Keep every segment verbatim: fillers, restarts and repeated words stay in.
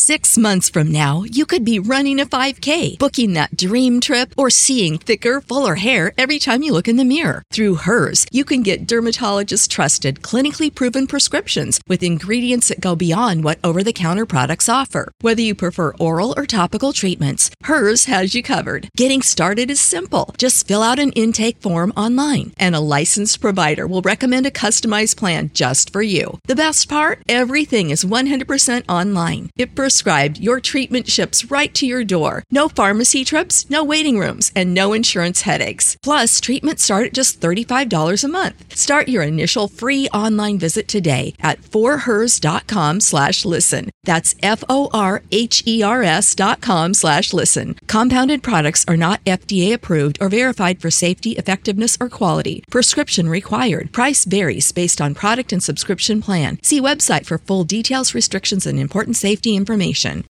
Six months from now, you could be running a five K, booking that dream trip, or seeing thicker, fuller hair every time you look in the mirror. Through Hers, you can get dermatologist-trusted, clinically proven prescriptions with ingredients that go beyond what over-the-counter products offer. Whether you prefer oral or topical treatments, Hers has you covered. Getting started is simple. Just fill out an intake form online, and a licensed provider will recommend a customized plan just for you. The best part? Everything is one hundred percent online. If prescribed, your treatment ships right to your door. No pharmacy trips, no waiting rooms, and no insurance headaches. Plus, treatments start at just thirty-five dollars a month. Start your initial free online visit today at forhers.com slash listen. That's F-O-R-H-E-R-S dot com slash listen. Compounded products are not F D A approved or verified for safety, effectiveness, or quality. Prescription required. Price varies based on product and subscription plan. See website for full details, restrictions, and important safety information.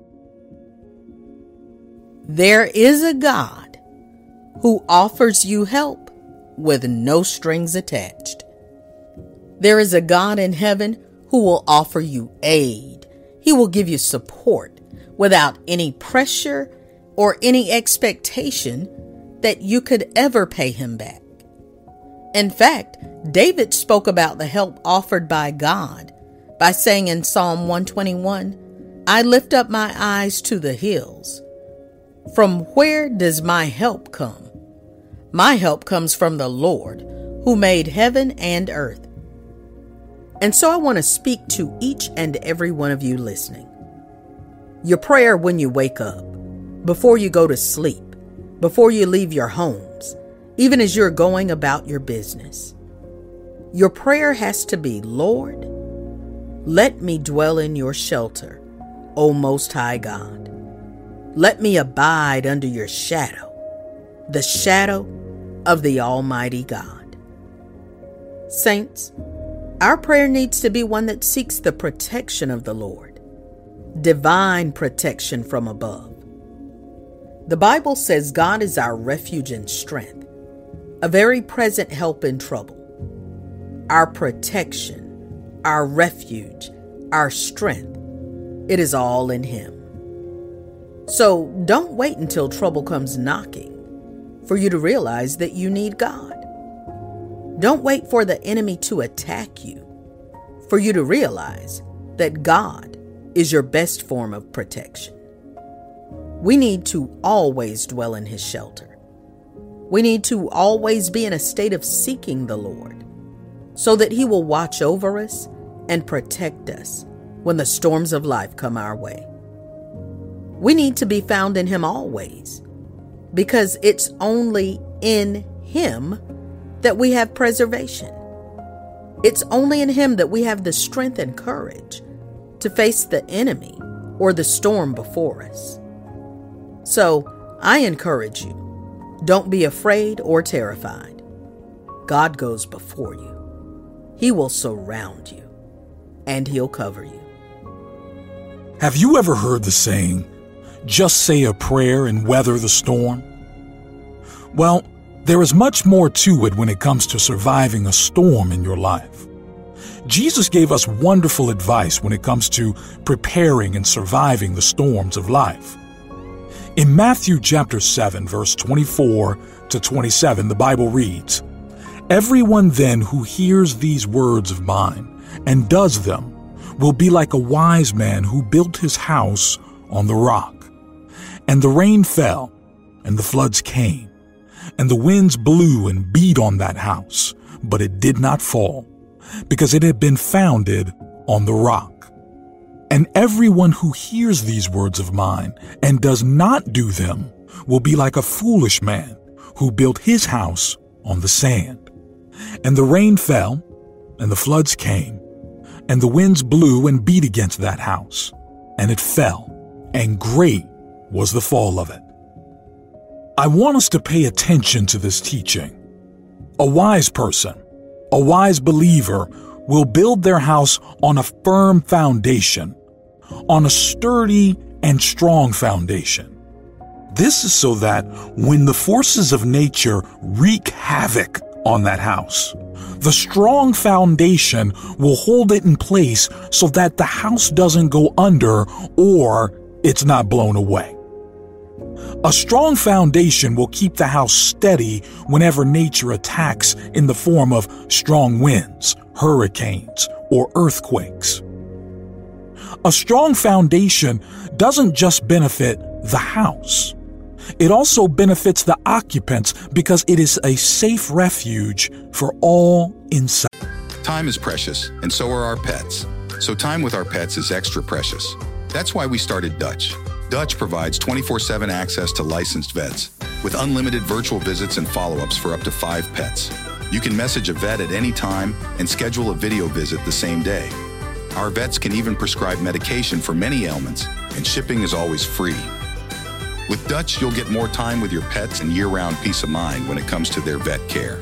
There is a God who offers you help with no strings attached. There is a God in heaven who will offer you aid. He will give you support without any pressure or any expectation that you could ever pay him back. In fact, David spoke about the help offered by God by saying in Psalm one twenty-one, I lift up my eyes to the hills. From where does my help come? My help comes from the Lord, who made heaven and earth. And so I want to speak to each and every one of you listening. Your prayer when you wake up, before you go to sleep, before you leave your homes, even as you're going about your business. Your prayer has to be, Lord, let me dwell in your shelter, O Most High God. Let me abide under your shadow, the shadow of the Almighty God. Saints, our prayer needs to be one that seeks the protection of the Lord, divine protection from above. The Bible says God is our refuge and strength, a very present help in trouble. Our protection, our refuge, our strength, it is all in Him. So don't wait until trouble comes knocking for you to realize that you need God. Don't wait for the enemy to attack you for you to realize that God is your best form of protection. We need to always dwell in His shelter. We need to always be in a state of seeking the Lord so that He will watch over us and protect us when the storms of life come our way. We need to be found in Him always, because it's only in Him that we have preservation. It's only in Him that we have the strength and courage to face the enemy or the storm before us. So I encourage you, don't be afraid or terrified. God goes before you. He will surround you, and He'll cover you. Have you ever heard the saying, just say a prayer and weather the storm? Well, there is much more to it when it comes to surviving a storm in your life. Jesus gave us wonderful advice when it comes to preparing and surviving the storms of life. In Matthew chapter seven, verse twenty-four to twenty-seven, the Bible reads, Everyone then who hears these words of mine and does them will be like a wise man who built his house on the rock. And the rain fell, and the floods came, and the winds blew and beat on that house, but it did not fall, because it had been founded on the rock. And everyone who hears these words of mine and does not do them will be like a foolish man who built his house on the sand. And the rain fell, and the floods came, and the winds blew and beat against that house, and it fell, and great was the fall of it. I want us to pay attention to this teaching. A wise person, a wise believer, will build their house on a firm foundation, on a sturdy and strong foundation. This is so that when the forces of nature wreak havoc on that house, The strong foundation will hold it in place so that the house doesn't go under or it's not blown away. A strong foundation will keep the house steady whenever nature attacks in the form of strong winds, hurricanes, or earthquakes. A strong foundation doesn't just benefit the house. It also benefits the occupants because it is a safe refuge for all inside. Time is precious, and so are our pets. So time with our pets is extra precious. That's why we started Dutch. Dutch provides twenty-four seven access to licensed vets with unlimited virtual visits and follow-ups for up to five pets. You can message a vet at any time and schedule a video visit the same day. Our vets can even prescribe medication for many ailments, and shipping is always free. With Dutch, you'll get more time with your pets and year-round peace of mind when it comes to their vet care.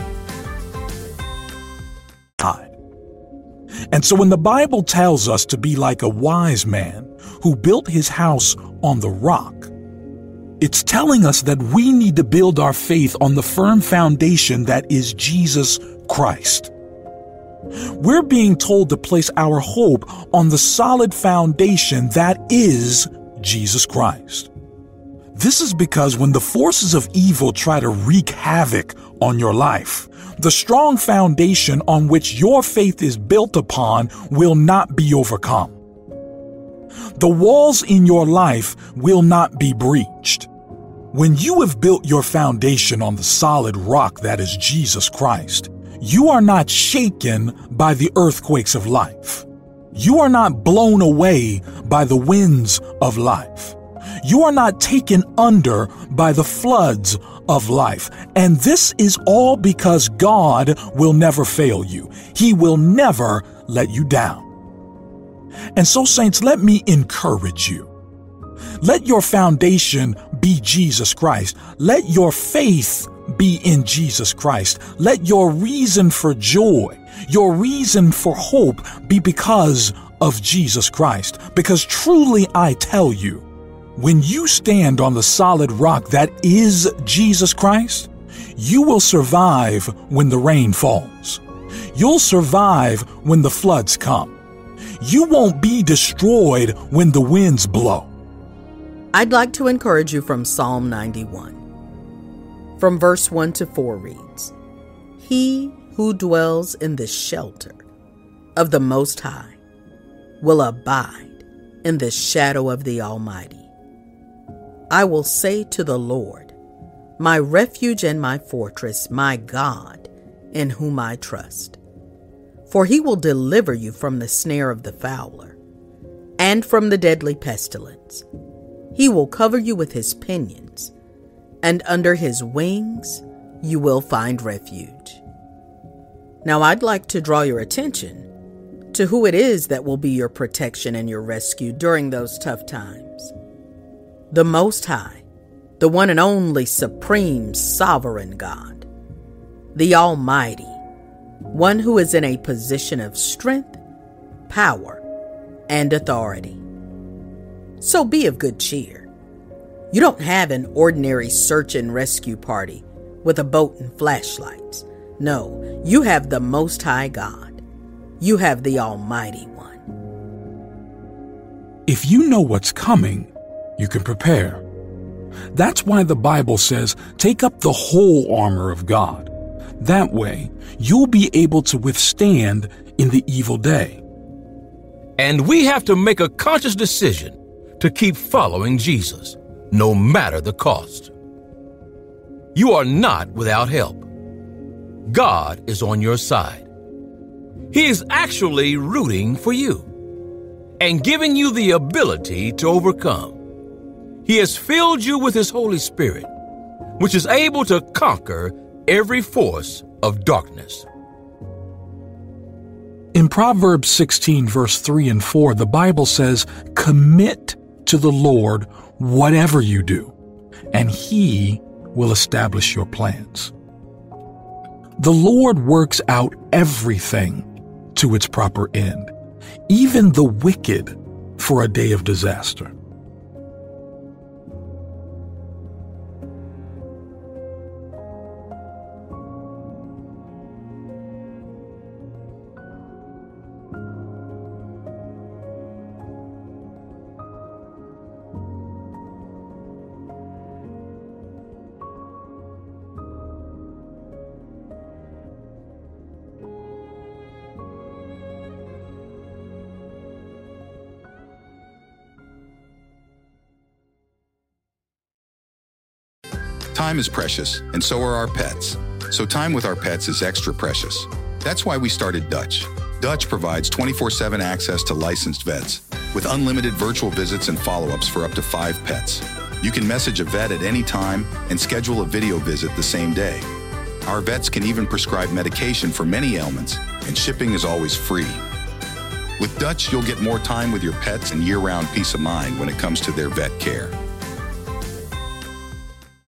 And so when the Bible tells us to be like a wise man who built his house on the rock, it's telling us that we need to build our faith on the firm foundation that is Jesus Christ. We're being told to place our hope on the solid foundation that is Jesus Christ. This is because when the forces of evil try to wreak havoc on your life, the strong foundation on which your faith is built upon will not be overcome. The walls in your life will not be breached. When you have built your foundation on the solid rock that is Jesus Christ, you are not shaken by the earthquakes of life. You are not blown away by the winds of life. You are not taken under by the floods of life. And this is all because God will never fail you. He will never let you down. And so, saints, let me encourage you. Let your foundation be Jesus Christ. Let your faith be in Jesus Christ. Let your reason for joy, your reason for hope be because of Jesus Christ. Because truly I tell you, when you stand on the solid rock that is Jesus Christ, you will survive when the rain falls. You'll survive when the floods come. You won't be destroyed when the winds blow. I'd like to encourage you from Psalm ninety-one. From verse one to four reads, "He who dwells in the shelter of the Most High will abide in the shadow of the Almighty. I will say to the Lord, my refuge and my fortress, my God, in whom I trust. For he will deliver you from the snare of the fowler and from the deadly pestilence. He will cover you with his pinions, and under his wings you will find refuge." Now I'd like to draw your attention to who it is that will be your protection and your rescue during those tough times. The Most High, the one and only supreme sovereign God, the Almighty, one who is in a position of strength, power, and authority. So be of good cheer. You don't have an ordinary search and rescue party with a boat and flashlights. No, you have the Most High God. You have the Almighty One. If you know what's coming, you can prepare. That's why the Bible says, take up the whole armor of God. That way, you'll be able to withstand in the evil day. And we have to make a conscious decision to keep following Jesus, no matter the cost. You are not without help. God is on your side. He is actually rooting for you and giving you the ability to overcome. He has filled you with His Holy Spirit, which is able to conquer every force of darkness. In Proverbs sixteen, verse three and four, the Bible says, "Commit to the Lord whatever you do, and He will establish your plans." The Lord works out everything to its proper end, even the wicked for a day of disaster. Time is precious, and so are our pets. So time with our pets is extra precious. That's why we started Dutch. Dutch provides twenty-four seven access to licensed vets, with unlimited virtual visits and follow-ups for up to five pets. You can message a vet at any time and schedule a video visit the same day. Our vets can even prescribe medication for many ailments, and shipping is always free. With Dutch, you'll get more time with your pets and year-round peace of mind when it comes to their vet care.